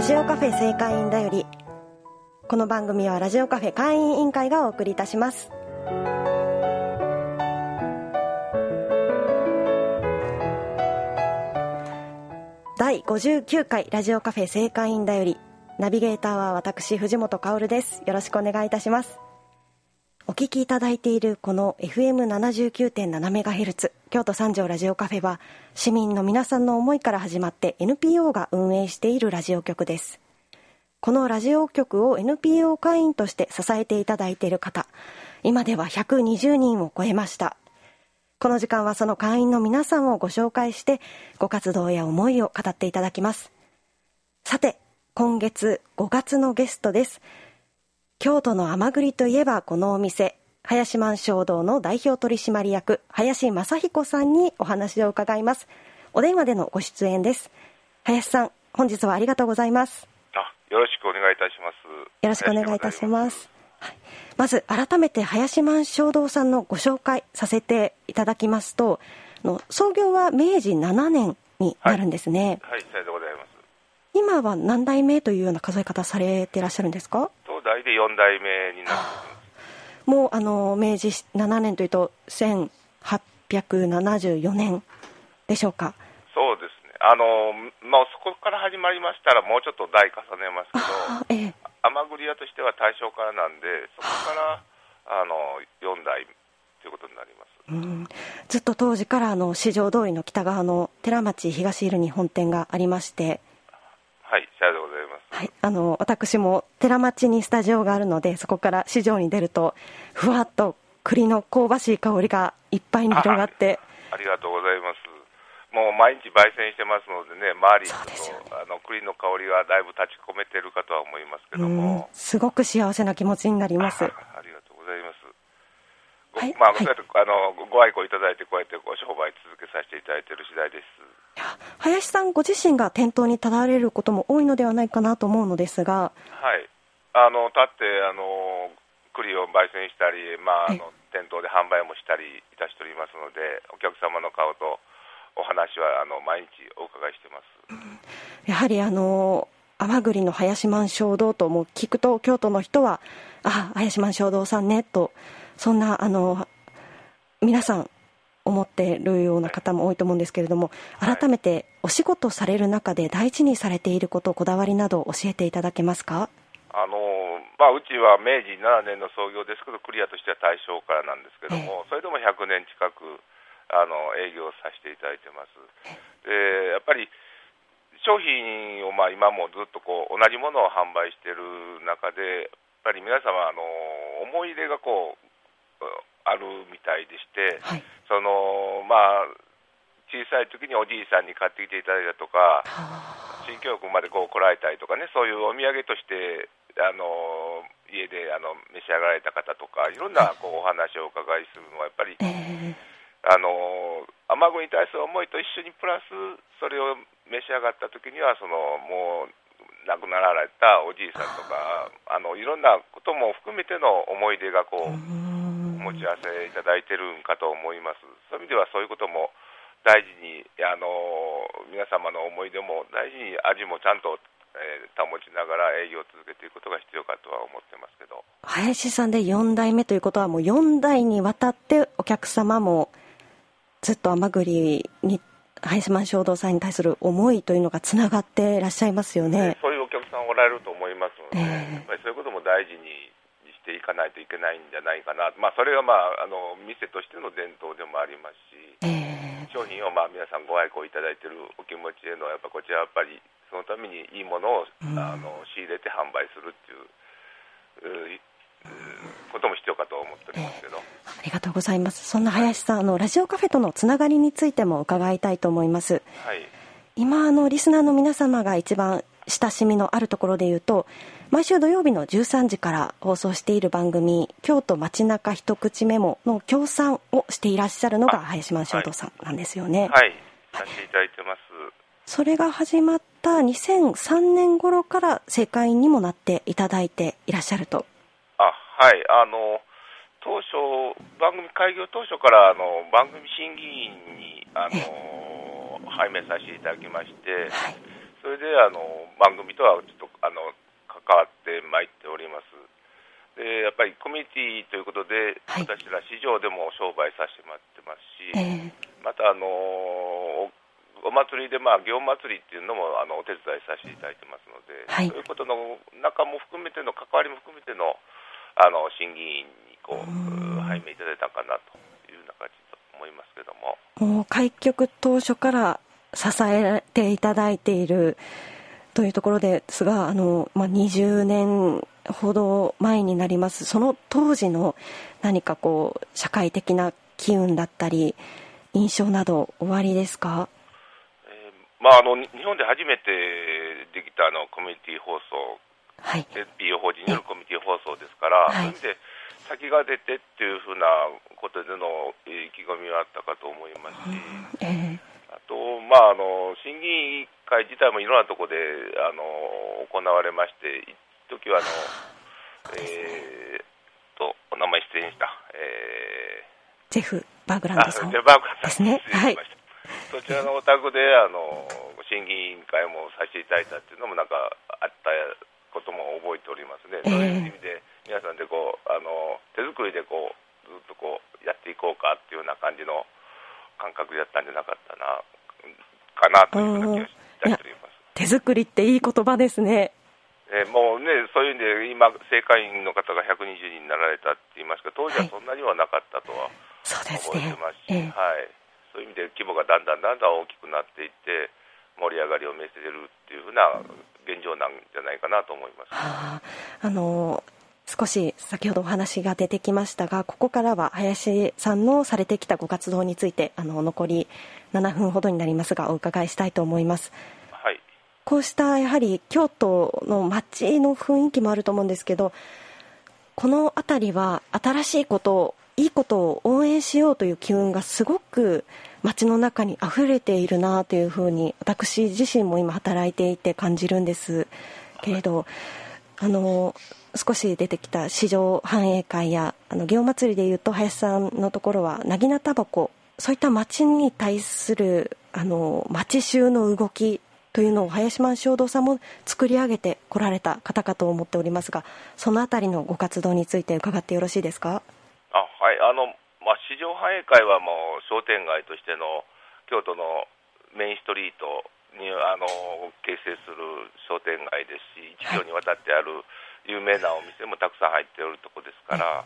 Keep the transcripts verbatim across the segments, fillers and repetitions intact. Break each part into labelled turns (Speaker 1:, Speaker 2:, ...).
Speaker 1: ジオカフェ正会員だより。この番組はラジオカフェ会員委員会がお送りいたします。だいごじゅうきゅうかいラジオカフェ正会員だより。ナビゲーターは私藤本薫です。よろしくお願いいたします。お聞きいただいているこの エフエムななじゅうきゅうてんななメガヘルツ 京都三条ラジオカフェは、市民の皆さんの思いから始まって エヌピーオー が運営しているラジオ局です。このラジオ局を エヌピーオー 会員として支えていただいている方、今ではひゃくにじゅうにんを超えました。この時間はその会員の皆さんをご紹介して、ご活動や思いを語っていただきます。さて、今月ごがつのゲストです。京都の甘栗といえばこのお店、林満正堂の代表取締役林正彦さんにお話を伺います。お電話でのご出演です。林さん、本日はありがとうございます。
Speaker 2: あ、よろしくお願いいたします。
Speaker 1: よろしくお願いいたします。はい、まず改めて林満正堂さんのご紹介させていただきますと、の創業はめいじななねんになるんですね。
Speaker 2: はい、はい、さようでございます。
Speaker 1: 今は何代目というような数え方されていらっしゃるんですか？
Speaker 2: 東大でよんだいめになる。
Speaker 1: もうあのめいじななねんというとせんはっぴゃくななじゅうよねんでしょうか？
Speaker 2: そうですね。あの、まあ、そこから始まりましたらもうちょっと代重ねますけど、
Speaker 1: あ、ええ、
Speaker 2: 甘栗屋としては大正からなんで、そこからあのよんだいということになります。
Speaker 1: うん、ずっと当時からあの四条通りの北側の寺町東入に本店がありまして、
Speaker 2: はい、さようでございます。
Speaker 1: はい、あの私も寺町にスタジオがあるので、そこから市場に出るとふわっと栗の香ばしい香りがいっぱいに広がって、
Speaker 2: あ, ありがとうございます。もう毎日焙煎してますのでね、周りに、
Speaker 1: ね、
Speaker 2: あの栗の香りがだいぶ立ち込めてるかとは思いますけども、
Speaker 1: すごく幸せな気持ちになります。
Speaker 2: あ, ありがとうございます。
Speaker 1: はい、
Speaker 2: まあ、
Speaker 1: はい、
Speaker 2: あのご愛顧いただいてこうやってご商売続けさせていただいている次第です。
Speaker 1: 林さんご自身が店頭に立たれることも多いのではないかなと思うのですが、
Speaker 2: はい、あの立ってあの栗を焙煎したり、まあ、あの店頭で販売もしたりいたしておりますので、お客様の顔とお話はあの毎日お伺いしてます。うん、
Speaker 1: やはりあの甘栗の林満正堂とも聞くと、京都の人はあ、林満正堂さんねと、そんなあの皆さん思っているような方も多いと思うんですけれども、はい、改めてお仕事される中で大事にされていること、こだわりなど教えていただけますか？
Speaker 2: あのまあ、うちはめいじななねんの創業ですけど、栗屋としては大正からなんですけども、それでもひゃくねん近くあの営業させていただいてます。でやっぱり商品をまあ今もずっとこう同じものを販売している中で、やっぱり皆様あの思い入れがこうあるみたいでして、はい、そのまあ小さい時におじいさんに買ってきていただいたとか、新教区までこう来られたりとかね、そういうお土産としてあの家であの召し上がられた方とか、いろんなこうお話をお伺いするのはやっぱり、えー、あの甘栗に対する思いと一緒にプラスそれを召し上がった時には、そのもう亡くなられたおじいさんとか、あのいろんなことも含めての思い出がこう持ち合わせいただいてるんかと思います。そういう意味ではそういうことも大事に、あの皆様の思い出も大事に、味もちゃんと、えー、保ちながら営業を続けていくことが必要かとは思ってますけど、
Speaker 1: 林さんでよんだいめということは、もうよんだいにわたってお客様もずっと甘栗に林満正堂さんに対する思いというのがつながっていらっしゃいますよね。
Speaker 2: そういうお客さんおられると思いますので、えー、やっぱりそういうことも大事にしていかないといけないんじゃないかな、まあ、それが、まあ、あの店としての伝統でもありますし、えー、商品をまあ皆さんご愛顧いただいているお気持ちへの、やっぱこちらはやっぱりそのためにいいものを、うん、あの仕入れて販売するっていう、ことも必要かと思っておりますけど、
Speaker 1: えー、ありがとうございます。そんな林さん、あのラジオカフェとのつながりについても伺いたいと思います。はい、今あのリスナーの皆様が一番親しみのあるところでいうと、毎週土曜日のじゅうさんじから放送している番組、京都街中一口メモの協賛をしていらっしゃるのが林満正堂さんなんですよね。
Speaker 2: はい、させていただいてます。
Speaker 1: それが始まったにせんさんねん頃から正会員にもなっていただいていらっしゃると。
Speaker 2: あ、はい、あの当初番組開業当初からあの番組審議員にあの拝命させていただきまして、はい、 それであの番組とはちょっとあの関わってまいっております。でやっぱりコミュニティということで、はい、私ら市場でも商売させてもらってますし、えー、またあのお祭りで、まあ、祇園祭りっていうのもあのお手伝いさせていただいてますので、はい、そういうことの中も含めての関わりも含めてのあの審議員にこう拝命いただいたかなというような感じと思いますけども、
Speaker 1: もう開局当初から支えていただいているというところですが、あの、まあ、にじゅうねんほど前になります。その当時の何かこう社会的な機運だったり印象などおありですか？
Speaker 2: えーまあ、あの日本で初めてできたあのコミュニティ放送、はい、エヌピーオー 法人によるコミュニティ放送ですから、はい、そういう意味で先が出てっていうふうなことでの意気込みはあったかと思いますし、えー、あと、まあ、あの審議会自体もいろんなところであの行われまして、一時はあの、えー、とお名前失礼した、え
Speaker 1: ー、ジェフ・バーグランドさん
Speaker 2: ジェフ・バーグランド
Speaker 1: ですね。はい。
Speaker 2: そちらのお宅であの審議委員会もさせていただいたっていうのもなんかあったことも覚えておりますね。えー、そういう意味で皆さんでこうあの手作りでこうずっとこうやっていこうかっていうような感じの感覚でやったんじゃなかったなかなというような気がしております。
Speaker 1: 手作りっていい言葉ですね。
Speaker 2: えー、もうね、そういう意味で今正会員の方がひゃくにじゅうにんになられたって言いますけど、当時はそんなにはなかったとは覚えてますし、はい、はい、そういう意味で規模がだんだんだんだん大きくなっていって盛り上がりを見せてるっていうふうな現状なんじゃないかなと思います。
Speaker 1: はあ、あの少し先ほどお話が出てきましたが、ここからは林さんのされてきたご活動についてあの残りななふんほどになりますがお伺いしたいと思います。
Speaker 2: はい、
Speaker 1: こうしたやはり京都の街の雰囲気もあると思うんですけど、この辺りは新しいことをいいことを応援しようという機運がすごく街の中に溢れているなというふうに私自身も今働いていて感じるんですけれど、あの少し出てきた市場繁栄会やあの祇園祭でいうと林さんのところはなぎなたばこ、そういった街に対するあの街衆の動きというのを林満正堂さんも作り上げてこられた方かと思っておりますが、そのあたりのご活動について伺ってよろしいですか？
Speaker 2: あ、はい、あの、まあ、市場繁栄会はもう商店街としての京都のメインストリートにあの形成する商店街ですし、一条にわたってある有名なお店もたくさん入っておるところですから、はい、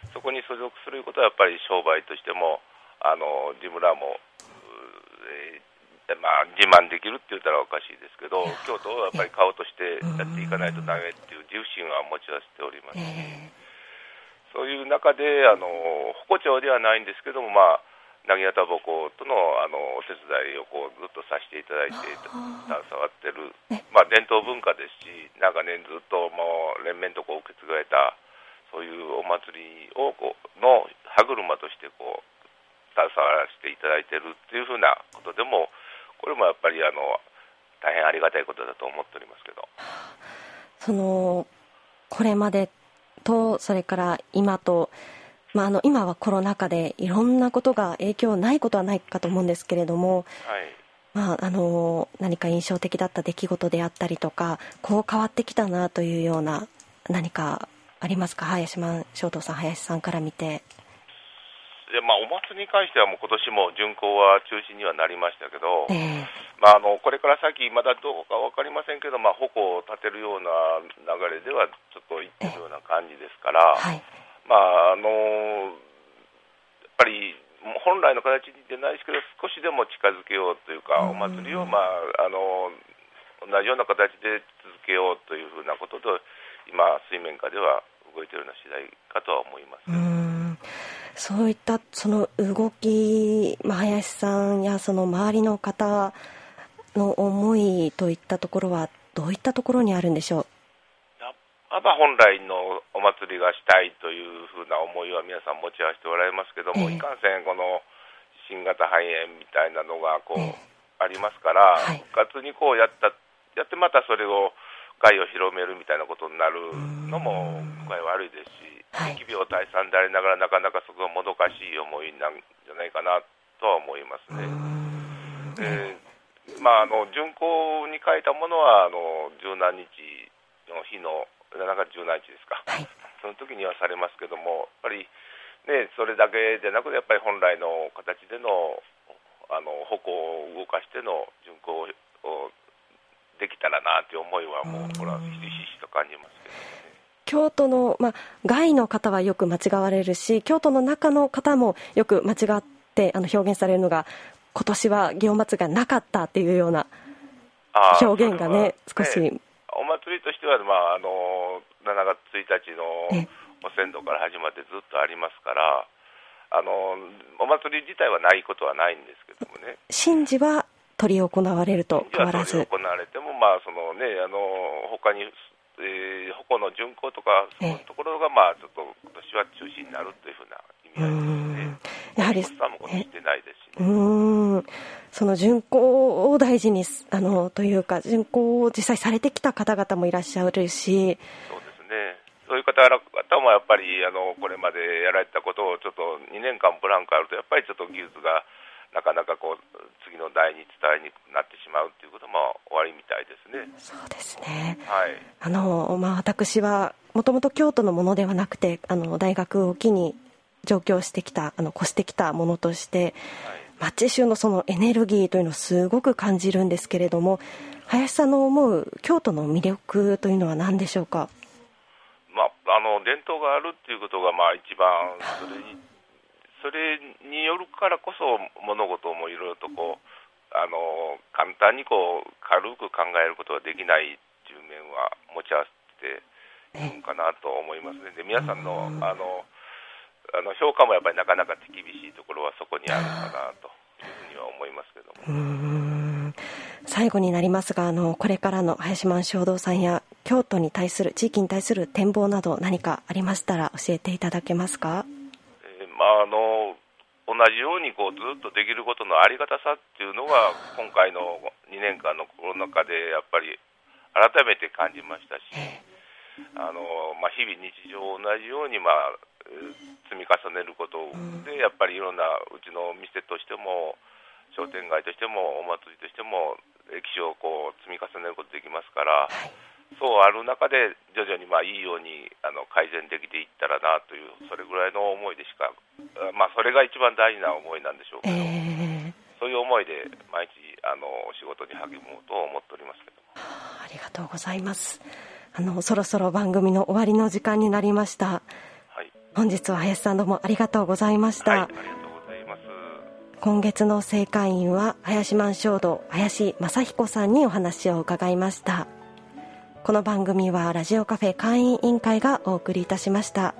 Speaker 2: そこに所属することはやっぱり商売としてもあの自分らも、えーまあ、自慢できるって言ったらおかしいですけど、京都をやっぱり顔としてやっていかないとダメっていう自負心は持ち合わせておりますし、えーそういう中であの鉾町ではないんですけども、まあ、なぎなたぼことのあのお手伝いをこうずっとさせていただいて携わってる、まあ、伝統文化ですし、長年ずっともう連綿とこう受け継がれたそういうお祭りをこうの歯車としてこう携わらせていただいてるっていうふうなことでも、これもやっぱりあの大変ありがたいことだと思っておりますけど、
Speaker 1: そのこれまでとそれから今と、まあ、あの今はコロナ禍でいろんなことが影響ないことはないかと思うんですけれども、はいまあ、あの何か印象的だった出来事であったりとか、こう変わってきたなというような何かありますか？林満正堂さん、林さんから見て。
Speaker 2: でまあ、お祭りに関してはもう今年も巡行は中止にはなりましたけど、えーまあ、あのこれから先まだどうか分かりませんけど、まあ、矛を立てるような流れではちょっといってるような感じですから、はいまあ、あのやっぱり本来の形でないですけど少しでも近づけようというか、お祭りを、まあ、あの同じような形で続けようというふうなことと今水面下では動いているような次第かとは思います。
Speaker 1: うーんそういったその動き、まあ、林さんやその周りの方の思いといったところはどういったところにあるんでしょう？
Speaker 2: やっぱ本来のお祭りがしたいというふうな思いは皆さん持ち合わせておられますけども、えー、いかんせんこの新型肺炎みたいなのがこう、えー、ありますから、はい、復活にこうやったやってまたそれを害を広めるみたいなことになるのも具合悪いですし、疫病退散でありながらなかなかそこがもどかしい思いなんじゃないかなとは思いますね。でまあ、あの巡行に書いたものはあの十何日の日のしちがつじゅうしちにちですか、
Speaker 1: はい、
Speaker 2: その時にはされますけども、やっぱり、ね、それだけじゃなくてやっぱり本来の形でのあの矛を動かしての巡行をできたらなという思いはもうこれはひしひしと感じますけどね。
Speaker 1: 京都の、まあ、外の方はよく間違われるし、京都の中の方もよく間違ってあの表現されるのが、今年は祇園祭がなかったっていうような表現がね、少し、ね、
Speaker 2: お祭りとしては、まあ、あのしちがつついたちのお先祖から始まってずっとありますから、あのお祭り自体はないことはないんですけどもね。
Speaker 1: 神事は執り行われると変わらず。
Speaker 2: 神事は執り行われても、まあそのね、あの他に、えー、鉾の巡行とかそういうところが、まあちょっと今年は中止になるというふうな意味合いですね。やはりさんも今年してないですし、ね、
Speaker 1: うーんその巡行を大事にあのというか巡行を実際されてきた方々もいらっしゃるし、
Speaker 2: そうですね。そういう方々もやっぱりあのこれまでやられたことをちょっとにねんかんブランクあるとやっぱりちょっと技術がなかなかこう次の代に伝えにくくなってしまうということも終わりみたいですね。
Speaker 1: そうですね、
Speaker 2: はい、
Speaker 1: あのまあ、私はもともと京都のものではなくてあの大学を機に上京してきたあの越してきたものとして、はい、町衆のそのエネルギーというのをすごく感じるんですけれども、林さんの思う京都の魅力というのは何でしょうか。
Speaker 2: まあ、あの伝統があるっていうことがまあ一番それにそれによるからこそ物事もいろいろとこうあの簡単にこう軽く考えることができないっていう面は持ち合わせているかなと思いますね。で皆さんのあのあの評価もやっぱりなかなか手厳しいところはそこにあるかなというふうには思いますけども。
Speaker 1: うーん最後になりますが、あのこれからの林満衝動さんや京都に対する地域に対する展望など何かありましたら教えていただけますか。
Speaker 2: えーまあ、あの同じようにこうずっとできることのありがたさっていうのは今回のにねんかんのコロナ禍でやっぱり改めて感じましたし、あの、まあ、日々日常同じように、まあ、積み重ねることでやっぱりいろんなうちの店としても商店街としてもお祭りとしても歴史をこう積み重ねることできますから、はい、そうある中で徐々にまあいいようにあの改善できていったらなというそれぐらいの思いでしか、まあ、それが一番大事な思いなんでしょうけど、えー、そういう思いで毎日あのお仕事に励もうと思っておりますけども。
Speaker 1: ありがとうございます。あのそろそろ番組の終わりの時間になりました、はい、本日は林さんどうもありがとうございました。
Speaker 2: はい、ありがとうございます。
Speaker 1: 今月の正会員は林満衝動林正彦さんにお話を伺いました。この番組はラジオカフェ会員委員会がお送りいたしました。